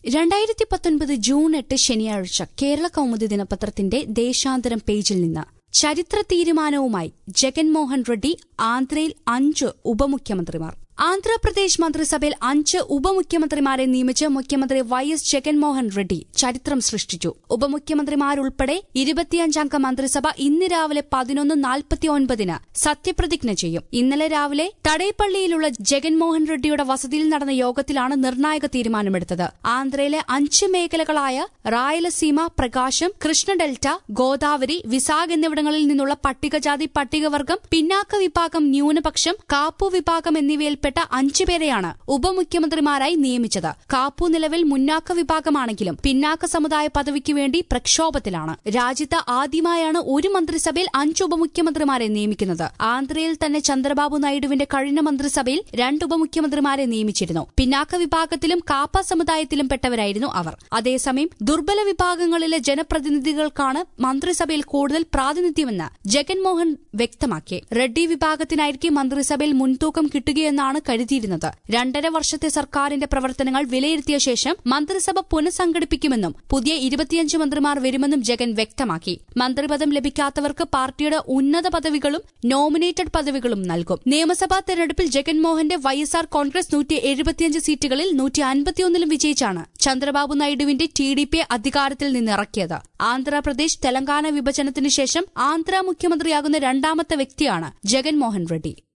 2019 June 8 ശനിയാഴ്ച കേരള കൗമുദി ദിനപത്രത്തിന്റെ ദേശാന്തരം പേജിൽ നിന്ന് ചരിത്ര തീരുമാനവുമായി ജഗൻമോഹൻ റെഡ്ഡി ആന്ധ്രയിൽ 5 ഉപമുഖ്യമന്ത്രിമാർ. ആന്ധ്രാപ്രദേശ് മന്ത്രിസഭയിൽ 5 ഉപമുഖ്യമന്ത്രിമാരെ നിയമിച്ച് മുഖ്യമന്ത്രി വൈഎസ് ജഗൻമോഹൻ റെഡ്ഡി ചരിത്രം സൃഷ്ടിച്ചു. ഉപമുഖ്യമന്ത്രിമാരുൾപ്പെടെ 25-അംഗ മന്ത്രിസഭ ഇന്ന് രാവിലെ 11:49 സത്യപ്രതിജ്ഞ ചെയ്യും. ഇന്നലെ രാവിലെ തടേപ്പള്ളിയിലുള്ള ജഗൻമോഹൻ റെഡ്ഡിയുടെ വസതിയിൽ നടന്ന യോഗത്തിലാണ് നിർണായക തീരുമാനമെടുത്തത്. ആന്ധ്രയിലെ 5 മേഖലകളായ റായലസീമ, പ്രകാശം, കൃഷ്ണ ഡെൽറ്റ, ഗോദാവരി, വിസാഖ് എന്നിവിടങ്ങളിൽ നിന്നുള്ള പട്ടികജാതി, പട്ടികവർഗം, പിന്നാക്ക വിഭാഗം, ന്യൂനപക്ഷം, കാപ്പു വിഭാഗം എന്നിവയിൽ 5 പേരെയാണ് ഉപമുഖ്യമന്ത്രിമാരായി നിയമിച്ചത്. കാപ്പു നിലവിൽ മുന്നാക്ക വിഭാഗമാണെങ്കിലും പിന്നാക്ക സമുദായ പദവിക്ക് വേണ്ടി പ്രക്ഷോഭത്തിലാണ്. രാജ്യത്ത് ആദ്യമായാണ് ഒരു മന്ത്രിസഭയിൽ 5 ഉപമുഖ്യമന്ത്രിമാരെ നിയമിക്കുന്നത്. ആന്ധ്രയിൽ തന്നെ ചന്ദ്രബാബു നായിഡുവിന്റെ കഴിഞ്ഞ മന്ത്രിസഭയിൽ 2 ഉപമുഖ്യമന്ത്രിമാരെ നിയമിച്ചിരുന്നു. പിന്നാക്ക വിഭാഗത്തിലും കാപ്പ സമുദായത്തിലും പെട്ടവരായിരുന്നു അവർ. അതേസമയം ദുർബല വിഭാഗങ്ങളിലെ ജനപ്രതിനിധികൾക്കാണ് മന്ത്രിസഭയിൽ കൂടുതൽ പ്രാതിനിധ്യമെന്ന് ജഗൻമോഹൻ വ്യക്തമാക്കി. റെഡ്ഡി വിഭാഗത്തിനായിരിക്കും മന്ത്രിസഭയിൽ മുൻതൂക്കം കിട്ടുകയെന്നാണ് കരുതിയിരുന്നത്. 2.5 വർഷത്തെ സർക്കാരിന്റെ പ്രവർത്തനങ്ങൾ വിലയിരുത്തിയ ശേഷം മന്ത്രിസഭ പുനഃസംഘടിപ്പിക്കുമെന്നും പുതിയ 25 മന്ത്രിമാർ വരുമെന്നും ജഗൻ വ്യക്തമാക്കി. മന്ത്രിപദം ലഭിക്കാത്തവർക്ക് പാർട്ടിയുടെ ഉന്നത പദവികളും നോമിനേറ്റഡ് പദവികളും നൽകും. നിയമസഭാ തെരഞ്ഞെടുപ്പിൽ ജഗൻമോഹന്റെ വൈഎസ്ആർ കോൺഗ്രസ് 175 സീറ്റുകളിൽ 151 വിജയിച്ചാണ് ചന്ദ്രബാബു നായിഡുവിന്റെ ടിഡിപി അധികാരത്തിൽ നിന്നിറക്കിയത്. ആന്ധ്രാപ്രദേശ് തെലങ്കാന വിഭജനത്തിനു ശേഷം ആന്ധ്ര മുഖ്യമന്ത്രിയാകുന്ന 2ാമത്തെ വ്യക്തിയാണ് ജഗൻമോഹൻ റെഡ്ഡി.